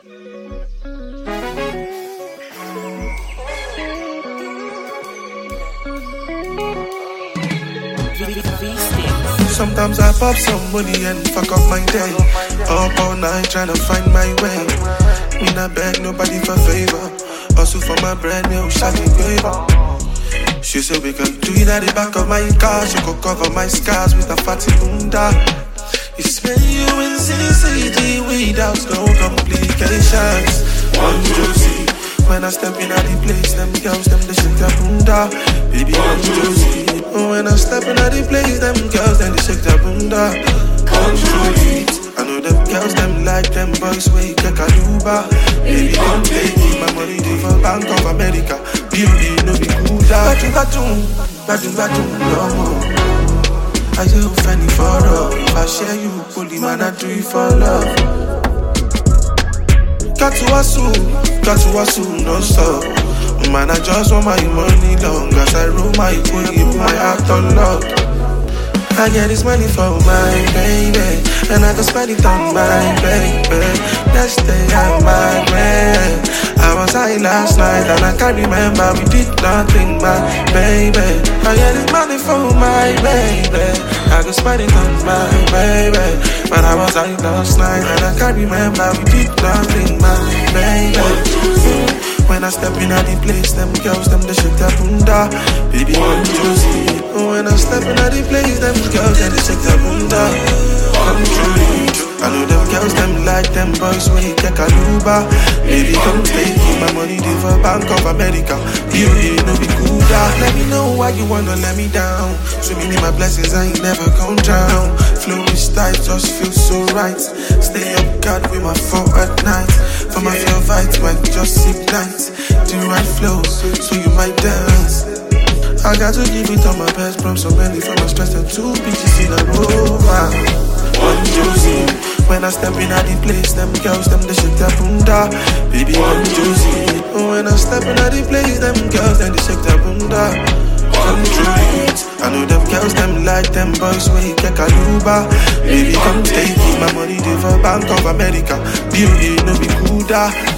Sometimes I pop some money and fuck up my day. Up all night trying to find my way. Me not beg nobody for favor. Also for my brand new shawty paper. She said we can do it at the back of my car. She could cover my scars with a fatty bunda. It's me, you and CCD without no complications. One Josie. When I step in at the place, them girls, them they shake their bunda. Baby, one Josie. When I step in at the place, them girls, then they shake their bunda. One Josie. I know them girls, them like them boys, way get a Uber. Baby, come take me, my money dey for Bank of America. Beauty, no be good. Badum, no more. I say funny for love. If I share you, bully man, I do it for love. Got to hustle, no stop. Man, I just want my money long. As I roll my booty, my heart on lock. I get this money for my baby, and I can spend it on my baby. Let's stay at my way. I was high last night and I can't remember we did nothing, my baby. I get this money for my baby, I can spend it on my baby. But I was high last night and I can't remember we did nothing, my baby. When I step in at the place, them girls, them they shake their bunda. Baby, one Josie. When I step in at the place, them girls, them they shake their bunda. Come true. I know them girls, them like them boys, way get a Uber. Baby, come take me, my money dey for Bank of America. Beauty, no be good. Let me know why you wanna let me down. So many my blessings, I ain't never gon' drown. Flow is tight, just feel so right. Stay up guard with my phone at night. For my feel fight when just ignite. The right flow, so you might dance. I got to give it on my best, bro. So many from my stress and 2 bitches in a row. One Josie. When I step in at the place, them girls, them they shake their bunda. Baby, one Josie. When I step in at the place, them girls, then they shake their bunda. Come true. I know them girls, them like them boys, way get a Uber. Baby, come take me, my money dey for Bank of America. Beauty, no be good.